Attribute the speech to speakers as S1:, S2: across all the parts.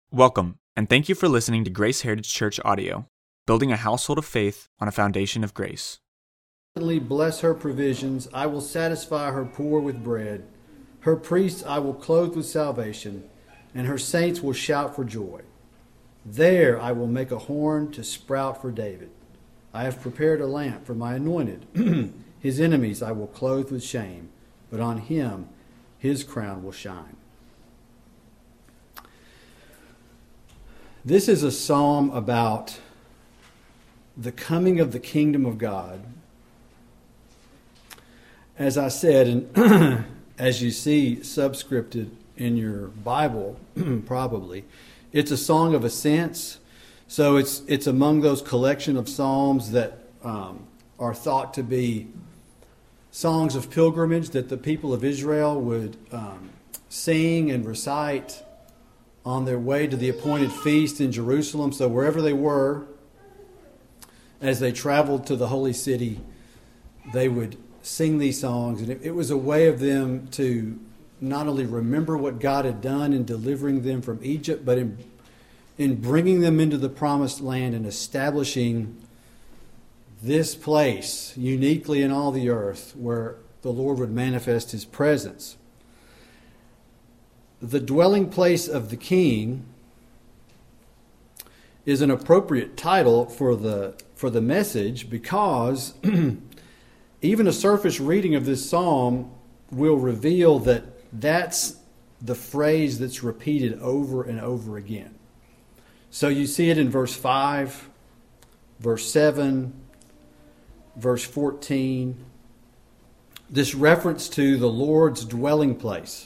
S1: Welcome, and thank you for listening to Grace Heritage Church audio, building a household of faith on a foundation of grace.
S2: Bless her provisions. I will satisfy her poor with bread. Her priests I will clothe with salvation, and her saints will shout for joy. There I will make a horn to sprout for David. I have prepared a lamp for my anointed. His enemies I will clothe with shame, but on him his crown will shine. This is a psalm about the coming of the kingdom of God. As I said, and as you see subscripted in your Bible, probably, it's a song of ascents. So it's among those collection of psalms that are thought to be songs of pilgrimage that the people of Israel would sing and recite on their way to the appointed feast in Jerusalem. So wherever they were, as they traveled to the holy city, they would sing these songs. And it was a way of them to not only remember what God had done in delivering them from Egypt, but in bringing them into the promised land and establishing this place uniquely in all the earth where the Lord would manifest his presence. The dwelling place of the king is an appropriate title for the message, because even a surface reading of this psalm will reveal that that's the phrase that's repeated over and over again. So you see it in verse 5, verse 7, verse 14, this reference to the Lord's dwelling place.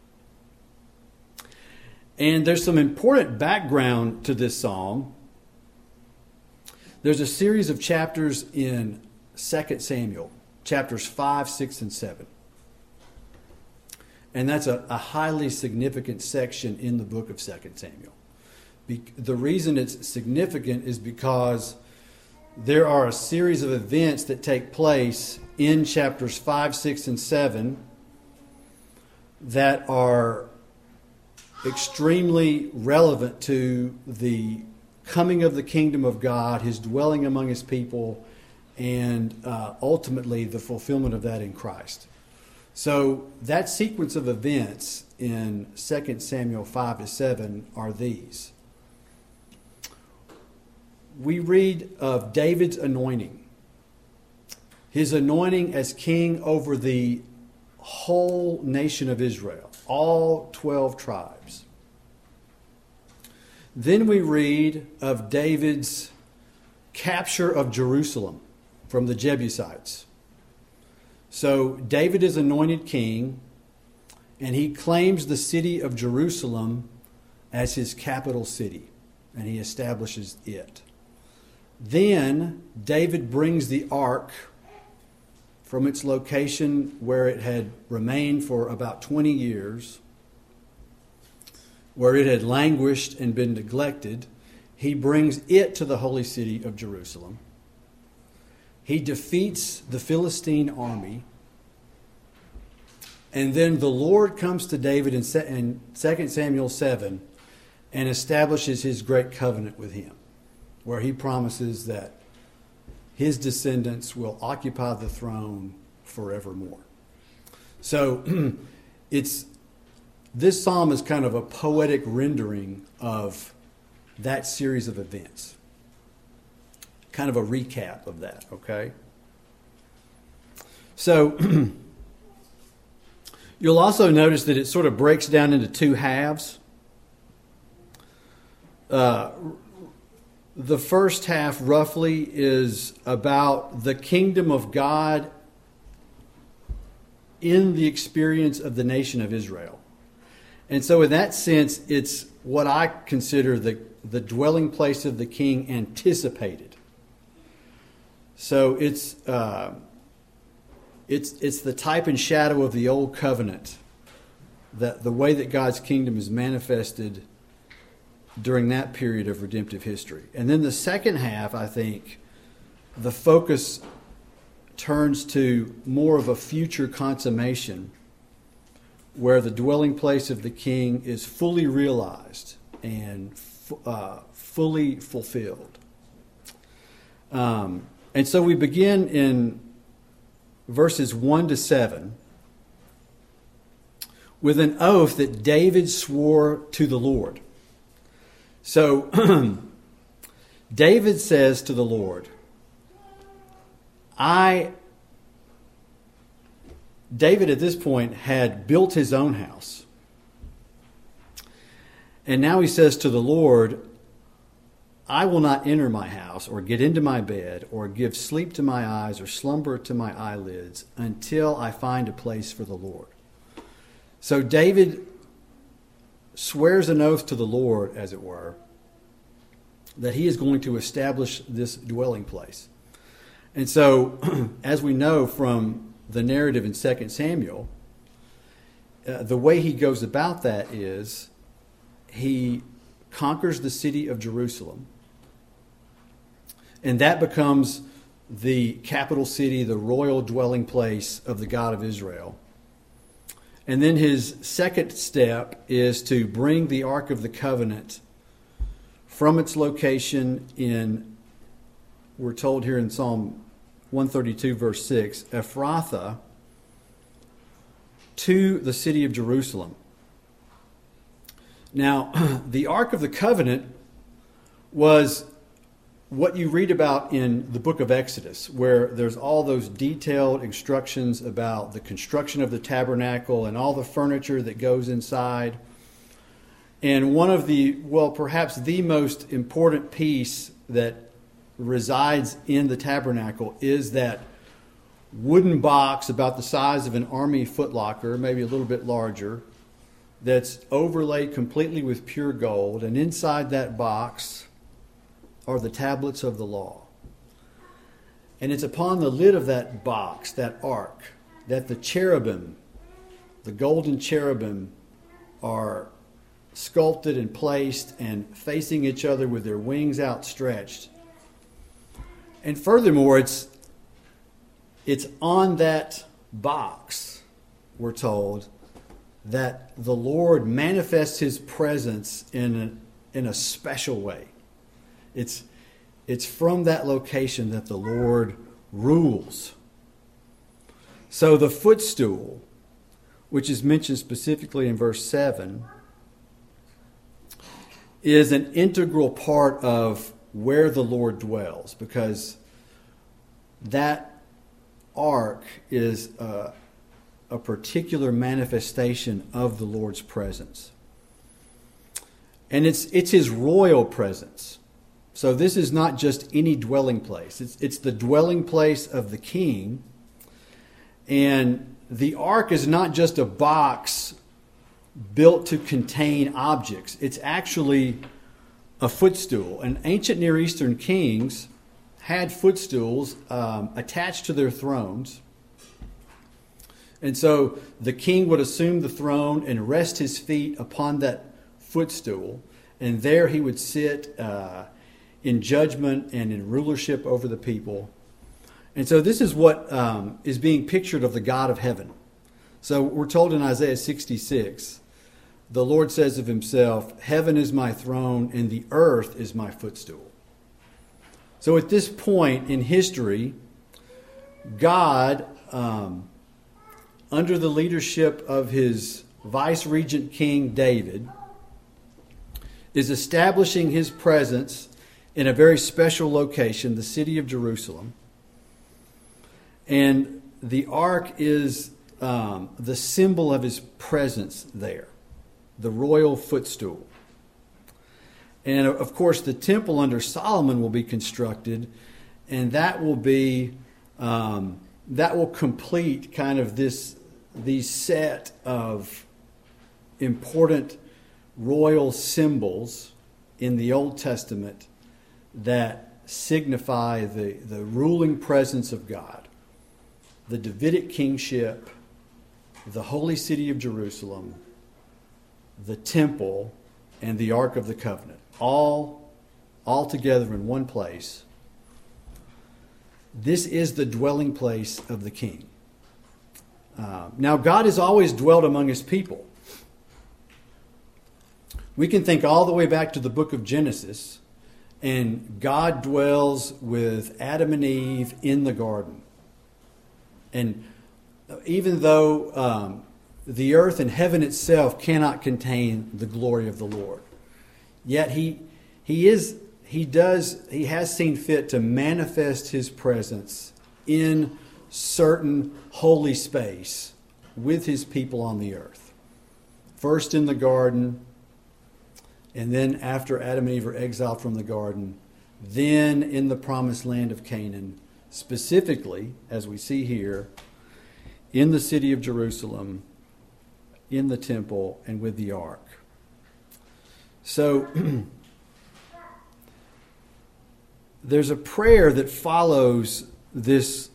S2: And there's some important background to this psalm. There's a series of chapters in 2 Samuel, chapters 5, 6, and 7. And that's a highly significant section in the book of 2 Samuel. The reason it's significant is because there are a series of events that take place in chapters 5, 6, and 7 that are extremely relevant to the coming of the kingdom of God, his dwelling among his people, and ultimately the fulfillment of that in Christ. So that sequence of events in 2 Samuel 5 to 7 are these. We read of David's anointing. His anointing as king over the whole nation of Israel, all 12 tribes. Then we read of David's capture of Jerusalem from the Jebusites. So David is anointed king, and he claims the city of Jerusalem as his capital city, and he establishes it. Then David brings the ark from its location where it had remained for about 20 years, where it had languished and been neglected. He brings it to the holy city of Jerusalem. He defeats the Philistine army. And then the Lord comes to David in 2 Samuel 7 and establishes his great covenant with him, where he promises that his descendants will occupy the throne forevermore. So this psalm is kind of a poetic rendering of that series of events. Kind of a recap of that, okay? So you'll also notice that it sort of breaks down into two halves. The first half, roughly, is about the kingdom of God in the experience of the nation of Israel. And so in that sense, it's what I consider the dwelling place of the king anticipated. So it's the type and shadow of the old covenant, that the way that God's kingdom is manifested during that period of redemptive history. And then the second half, I think, the focus turns to more of a future consummation where the dwelling place of the king is fully realized and fully fulfilled. And so we begin in verses 1 to 7 with an oath that David swore to the Lord. So David says to the Lord, David at this point had built his own house. And now he says to the Lord, I will not enter my house or get into my bed or give sleep to my eyes or slumber to my eyelids until I find a place for the Lord. So David swears an oath to the Lord, as it were, that he is going to establish this dwelling place. And so, as we know from the narrative in 2 Samuel, the way he goes about that is he conquers the city of Jerusalem. And that becomes the capital city, the royal dwelling place of the God of Israel. And then his second step is to bring the Ark of the Covenant from its location in, we're told here in Psalm 132, verse 6, Ephrathah, to the city of Jerusalem. Now, the Ark of the Covenant was what you read about in the book of Exodus, where there's all those detailed instructions about the construction of the tabernacle and all the furniture that goes inside. And one of the, well, perhaps the most important piece that resides in the tabernacle is that wooden box about the size of an army footlocker, maybe a little bit larger, that's overlaid completely with pure gold. And inside that box are the tablets of the law. And it's upon the lid of that box, that ark, that the cherubim, the golden cherubim, are sculpted and placed and facing each other with their wings outstretched. And furthermore, it's on that box, we're told, that the Lord manifests his presence in a special way. It's from that location that the Lord rules. So the footstool, which is mentioned specifically in verse 7, is an integral part of where the Lord dwells, because that ark is a particular manifestation of the Lord's presence. And it's his royal presence. So this is not just any dwelling place. It's the dwelling place of the king. And the ark is not just a box built to contain objects. It's actually a footstool. And ancient Near Eastern kings had footstools attached to their thrones. And so the king would assume the throne and rest his feet upon that footstool. And there he would sit in judgment and in rulership over the people. And so this is what is being pictured of the God of heaven. So we're told in Isaiah 66, the Lord says of himself, heaven is my throne and the earth is my footstool. So at this point in history, God, under the leadership of his vice-regent king David, is establishing his presence in a very special location, the city of Jerusalem. And the ark is the symbol of his presence there, the royal footstool. And of course, the temple under Solomon will be constructed, and that will be that will complete kind of these set of important royal symbols in the Old Testament that signify the ruling presence of God, the Davidic kingship, the holy city of Jerusalem, the temple, and the Ark of the Covenant, all together in one place. This is the dwelling place of the king. Now, God has always dwelt among his people. We can think all the way back to the book of Genesis, and God dwells with Adam and Eve in the garden. And even though the earth and heaven itself cannot contain the glory of the Lord, yet He has seen fit to manifest His presence in certain holy space with His people on the earth. First in the garden, and then after Adam and Eve are exiled from the garden, then in the promised land of Canaan, specifically, as we see here, in the city of Jerusalem, in the temple, and with the ark. So, there's a prayer that follows this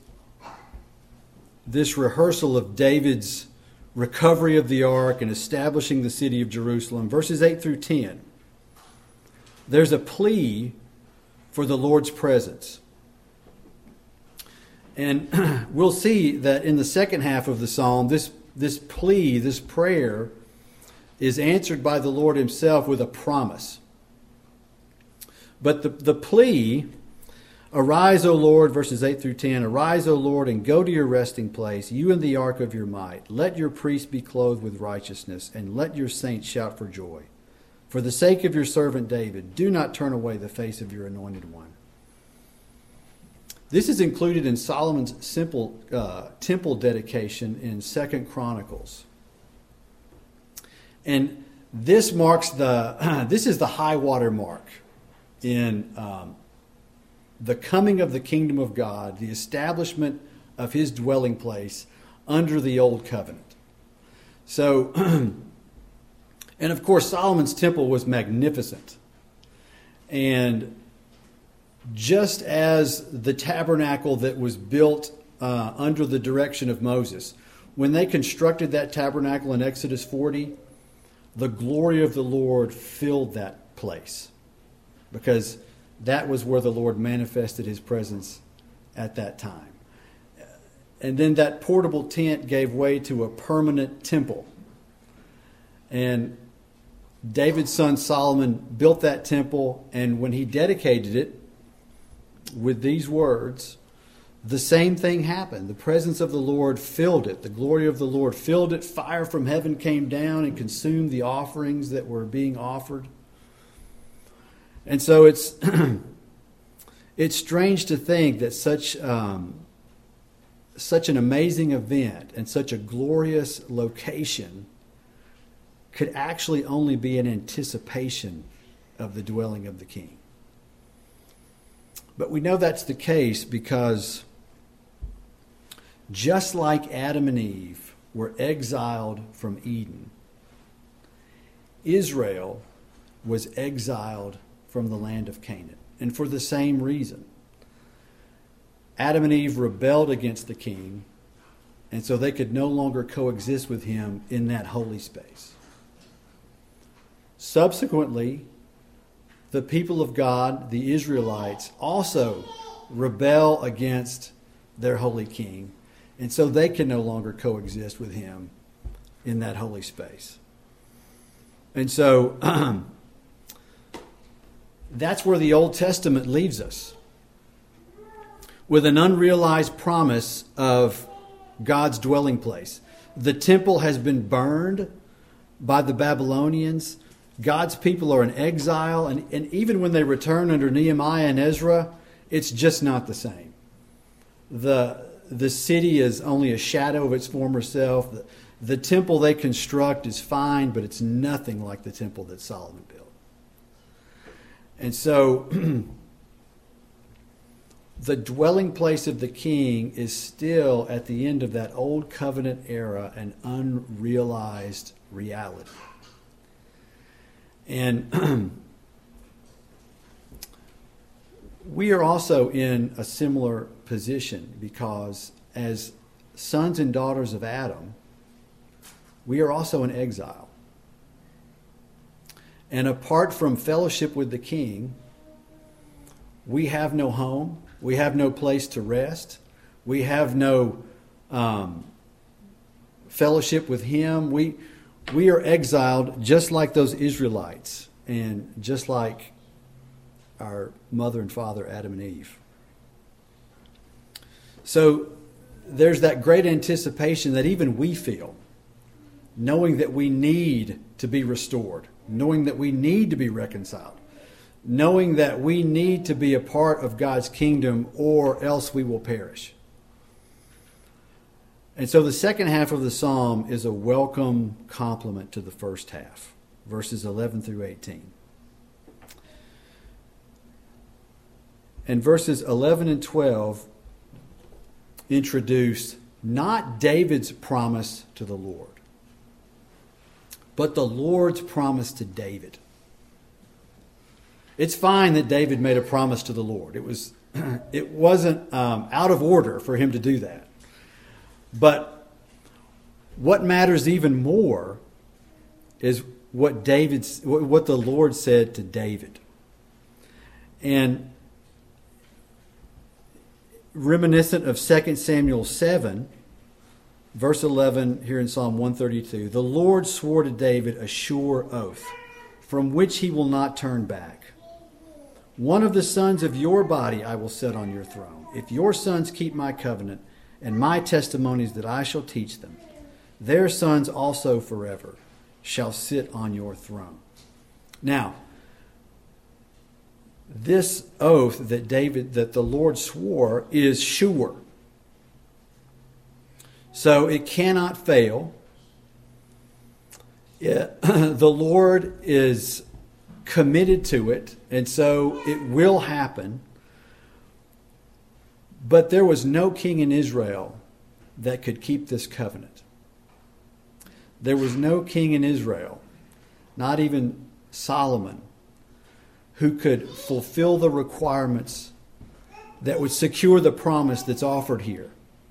S2: rehearsal of David's recovery of the ark and establishing the city of Jerusalem. Verses 8 through 10. There's a plea for the Lord's presence. And we'll see that in the second half of the psalm, this plea, this prayer, is answered by the Lord Himself with a promise. But the plea, arise, O Lord, verses 8 through 10, arise, O Lord, and go to your resting place, you and the ark of your might. Let your priests be clothed with righteousness, and let your saints shout for joy. For the sake of your servant David, do not turn away the face of your anointed one. This is included in Solomon's simple temple dedication in 2 Chronicles. And this marks this is the high water mark in the coming of the kingdom of God, the establishment of His dwelling place under the old covenant. So, and of course, Solomon's temple was magnificent. And just as the tabernacle that was built under the direction of Moses, when they constructed that tabernacle in Exodus 40, the glory of the Lord filled that place, because that was where the Lord manifested His presence at that time. And then that portable tent gave way to a permanent temple. And David's son Solomon built that temple, and when he dedicated it with these words, the same thing happened. The presence of the Lord filled it. The glory of the Lord filled it. Fire from heaven came down and consumed the offerings that were being offered. And so it's strange to think that such an amazing event and such a glorious location could actually only be an anticipation of the dwelling of the King. But we know that's the case because just like Adam and Eve were exiled from Eden, Israel was exiled from the land of Canaan. And for the same reason. Adam and Eve rebelled against the King, and so they could no longer coexist with Him in that holy space. Subsequently, the people of God, the Israelites, also rebel against their holy King, and so they can no longer coexist with Him in that holy space. And so that's where the Old Testament leaves us, with an unrealized promise of God's dwelling place. The temple has been burned by the Babylonians. God's people are in exile, and even when they return under Nehemiah and Ezra, it's just not the same. The city is only a shadow of its former self. The temple they construct is fine, but it's nothing like the temple that Solomon built. And so the dwelling place of the King is still, at the end of that old covenant era, an unrealized reality. And we are also in a similar position because as sons and daughters of Adam, we are also in exile. And apart from fellowship with the King, we have no home. We have no place to rest. We have no fellowship with Him. We are exiled just like those Israelites and just like our mother and father, Adam and Eve. So there's that great anticipation that even we feel, knowing that we need to be restored, knowing that we need to be reconciled, knowing that we need to be a part of God's kingdom or else we will perish. And so the second half of the psalm is a welcome complement to the first half, verses 11 through 18. And verses 11 and 12 introduce not David's promise to the Lord, but the Lord's promise to David. It's fine that David made a promise to the Lord. It wasn't out of order for him to do that. But what matters even more is what the Lord said to David. And reminiscent of 2 Samuel 7, verse 11 here in Psalm 132, the Lord swore to David a sure oath, from which he will not turn back. One of the sons of your body I will set on your throne. If your sons keep my covenant and my testimonies that I shall teach them, their sons also forever shall sit on your throne. Now, this oath that the Lord swore is sure. So it cannot fail. The Lord is committed to it, and so it will happen. But there was no king in Israel that could keep this covenant. There was no king in Israel, not even Solomon, who could fulfill the requirements that would secure the promise that's offered here.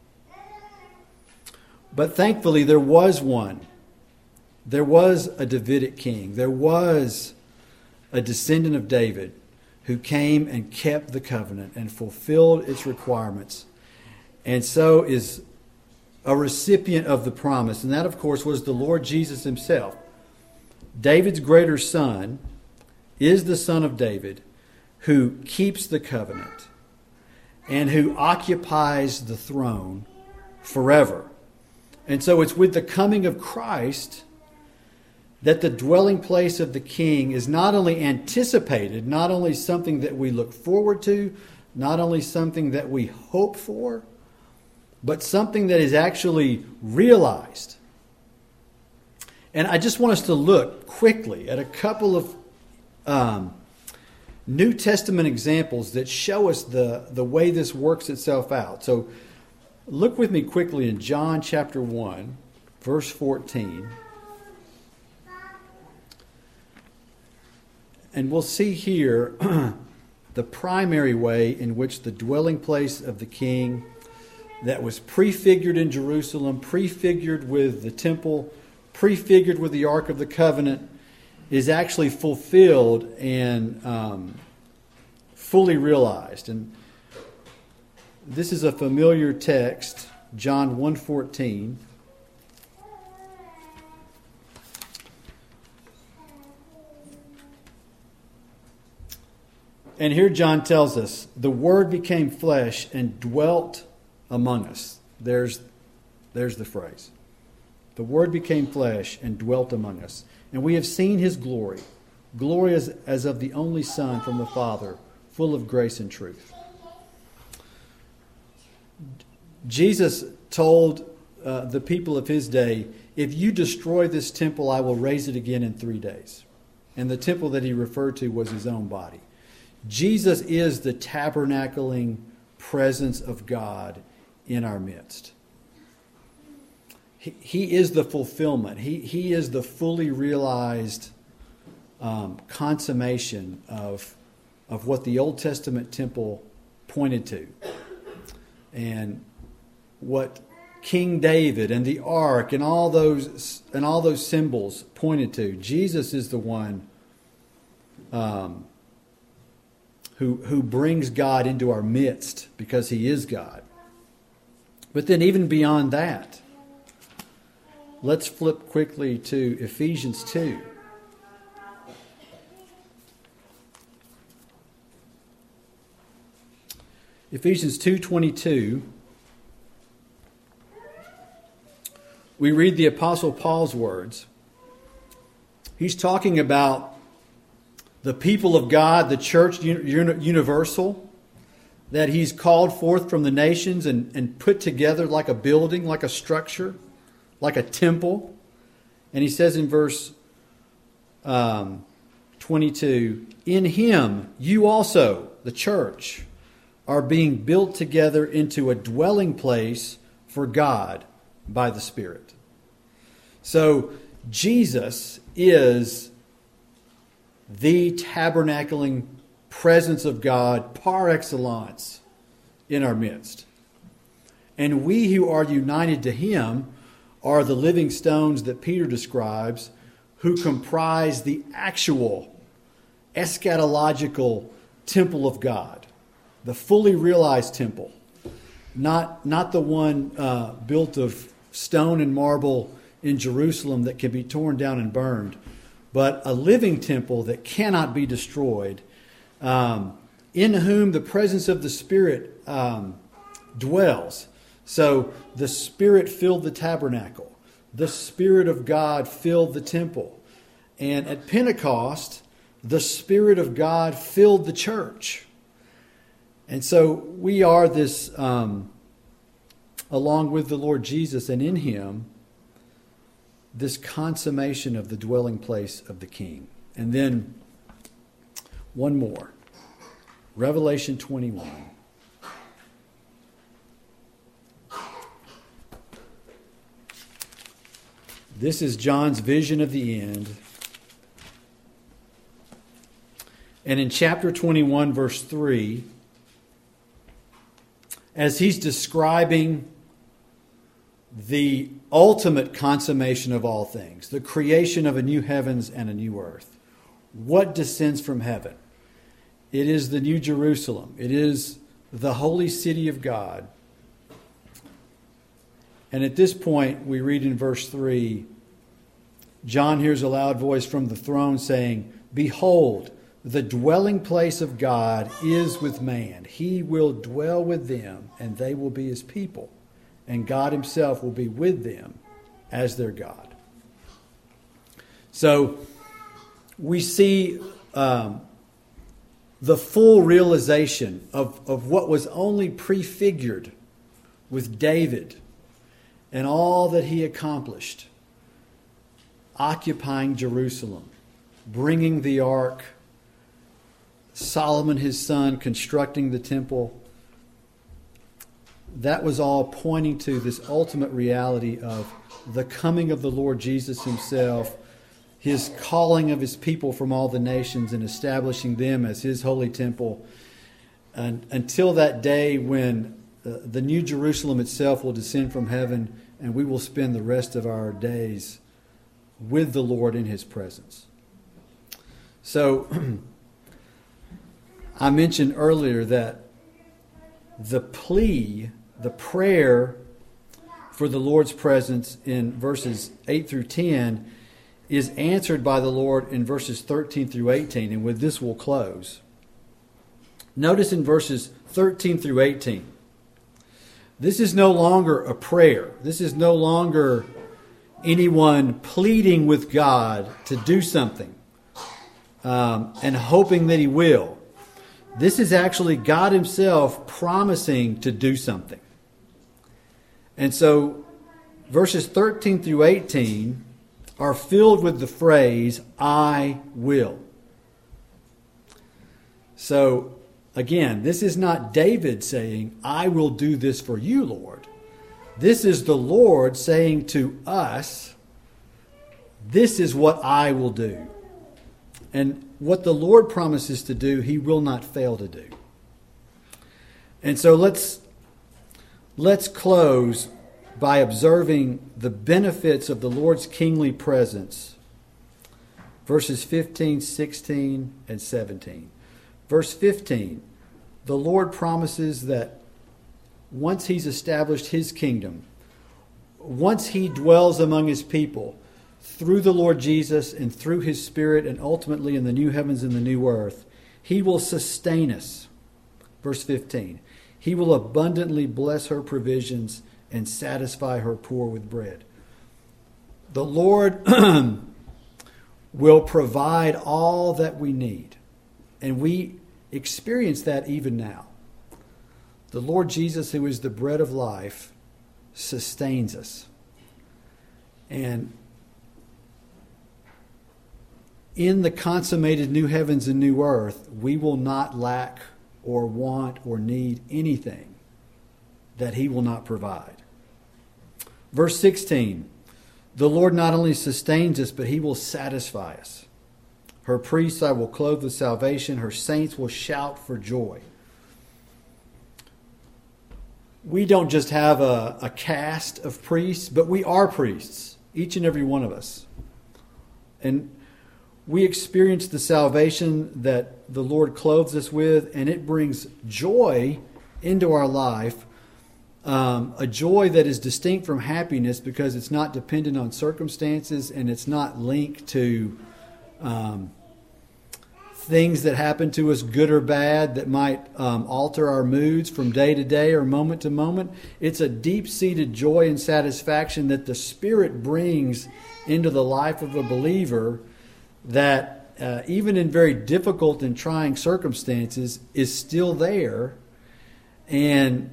S2: But thankfully there was one. There was a Davidic king. There was a descendant of David who came and kept the covenant and fulfilled its requirements, and so is a recipient of the promise. And that, of course, was the Lord Jesus himself. David's greater son is the son of David who keeps the covenant and who occupies the throne forever. And so it's with the coming of Christ that the dwelling place of the King is not only anticipated, not only something that we look forward to, not only something that we hope for, but something that is actually realized. And I just want us to look quickly at a couple of New Testament examples that show us the way this works itself out. So look with me quickly in John chapter 1, verse 14. And we'll see here the primary way in which the dwelling place of the King that was prefigured in Jerusalem, prefigured with the temple, prefigured with the Ark of the Covenant, is actually fulfilled and fully realized. And this is a familiar text, John 1:14. And here John tells us, the Word became flesh and dwelt among us. There's the phrase. The Word became flesh and dwelt among us. And we have seen his glory. Glory as of the only Son from the Father, full of grace and truth. Jesus told the people of his day, if you destroy this temple, I will raise it again in 3 days. And the temple that he referred to was his own body. Jesus is the tabernacling presence of God in our midst. He is the fulfillment. He is the fully realized consummation of what the Old Testament temple pointed to. And what King David and the ark and all those symbols pointed to. Jesus is the one who brings God into our midst because he is God. But then even beyond that, let's flip quickly to Ephesians 2. Ephesians 2:22. We read the Apostle Paul's words. He's talking about the people of God, the church universal, that he's called forth from the nations and put together like a building, like a structure, like a temple. And he says in verse 22, in him you also, the church, are being built together into a dwelling place for God by the Spirit. So Jesus is the tabernacling presence of God par excellence in our midst. And we who are united to him are the living stones that Peter describes, who comprise the actual eschatological temple of God, the fully realized temple, not the one built of stone and marble in Jerusalem that can be torn down and burned, but a living temple that cannot be destroyed, in whom the presence of the Spirit dwells. So the Spirit filled the tabernacle. The Spirit of God filled the temple. And at Pentecost, the Spirit of God filled the church. And so we are this, along with the Lord Jesus and in him, this consummation of the dwelling place of the King. And then one more. Revelation 21. This is John's vision of the end. And in chapter 21, verse 3, as he's describing the ultimate consummation of all things, the creation of a new heavens and a new earth, what descends from heaven? It is the New Jerusalem. It is the holy city of God. And at this point, we read in verse 3, John hears a loud voice from the throne saying, behold, the dwelling place of God is with man. He will dwell with them, and they will be his people. And God himself will be with them as their God. So we see the full realization of what was only prefigured with David and all that he accomplished, occupying Jerusalem, bringing the ark, Solomon his son constructing the temple. That was all pointing to this ultimate reality of the coming of the Lord Jesus himself, his calling of his people from all the nations and establishing them as his holy temple, and until that day when the New Jerusalem itself will descend from heaven and we will spend the rest of our days with the Lord in his presence. So I mentioned earlier that the prayer for the Lord's presence in verses 8 through 10 is answered by the Lord in verses 13 through 18. And with this we'll close. Notice in verses 13 through 18, this is no longer a prayer. This is no longer anyone pleading with God to do something and hoping that he will. This is actually God himself promising to do something. And so verses 13 through 18 are filled with the phrase, I will. So again, this is not David saying, I will do this for you, Lord. This is the Lord saying to us, this is what I will do. And what the Lord promises to do, he will not fail to do. And so let's close by observing the benefits of the Lord's kingly presence. Verses 15, 16, and 17. Verse 15, the Lord promises that once he's established his kingdom, once he dwells among his people, through the Lord Jesus and through his Spirit and ultimately in the new heavens and the new earth, he will sustain us. Verse 15, he will abundantly bless her provisions and satisfy her poor with bread. The Lord will provide all that we need. And we experience that even now. The Lord Jesus, who is the bread of life, sustains us. And in the consummated new heavens and new earth, we will not lack or want or need anything that he will not provide. Verse 16, the Lord not only sustains us, but he will satisfy us. Her priests I will clothe with salvation. Her saints will shout for joy. We don't just have a caste of priests, but we are priests, each and every one of us. And we experience the salvation that the Lord clothes us with, and it brings joy into our life, a joy that is distinct from happiness because it's not dependent on circumstances and it's not linked to things that happen to us, good or bad, that might alter our moods from day to day or moment to moment. It's a deep-seated joy and satisfaction that the Spirit brings into the life of a believer that even in very difficult and trying circumstances is still there and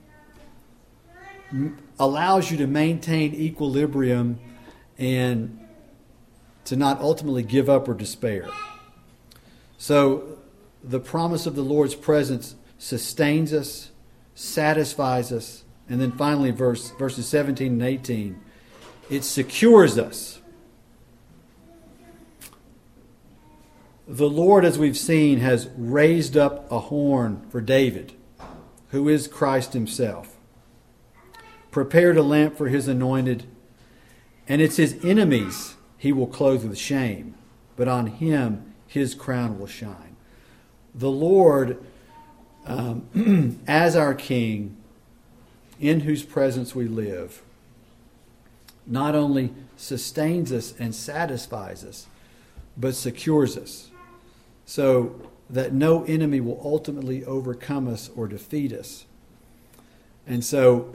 S2: allows you to maintain equilibrium and to not ultimately give up or despair. So the promise of the Lord's presence sustains us, satisfies us, and then finally verses 17 and 18, it secures us. The Lord, as we've seen, has raised up a horn for David, who is Christ himself. Prepared a lamp for his anointed, and it's his enemies he will clothe with shame, but on him his crown will shine. The Lord, as our King, in whose presence we live, not only sustains us and satisfies us, but secures us, so that no enemy will ultimately overcome us or defeat us. And so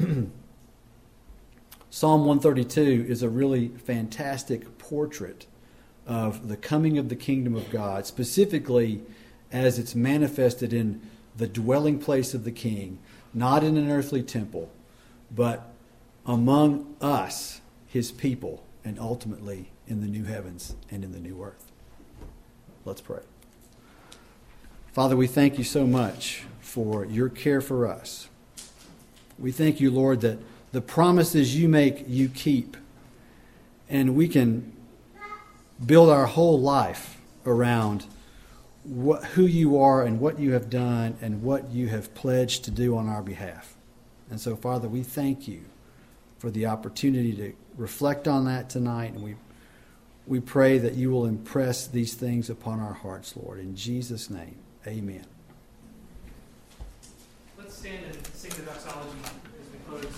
S2: Psalm 132 is a really fantastic portrait of the coming of the kingdom of God, specifically as it's manifested in the dwelling place of the King, not in an earthly temple, but among us, his people, and ultimately in the new heavens and in the new earth. Let's pray. Father, we thank you so much for your care for us. We thank you, Lord, that the promises you make, you keep. And we can build our whole life around who you are and what you have done and what you have pledged to do on our behalf. And so, Father, we thank you for the opportunity to reflect on that tonight. And we pray that you will impress these things upon our hearts, Lord. In Jesus' name, amen.
S3: Let's stand and sing the doxology as we close.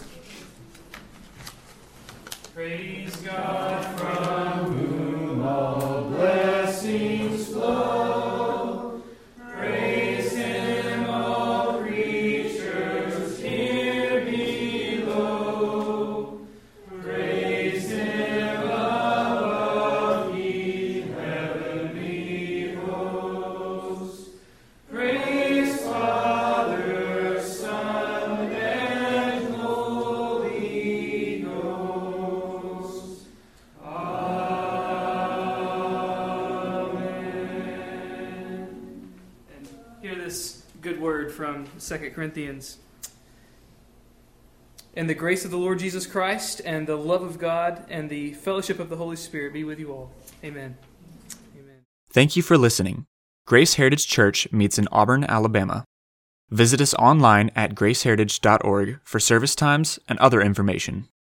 S3: Praise God from whom all blessings flow. Praise him, all creatures here below. Praise him above, ye heavenly hosts. Praise Father, Son, and Holy Ghost. Amen. And hear this good word from 2 Corinthians. And the grace of the Lord Jesus Christ, and the love of God, and the fellowship of the Holy Spirit be with you all. Amen. Amen.
S1: Thank you for listening. Grace Heritage Church meets in Auburn, Alabama. Visit us online at graceheritage.org for service times and other information.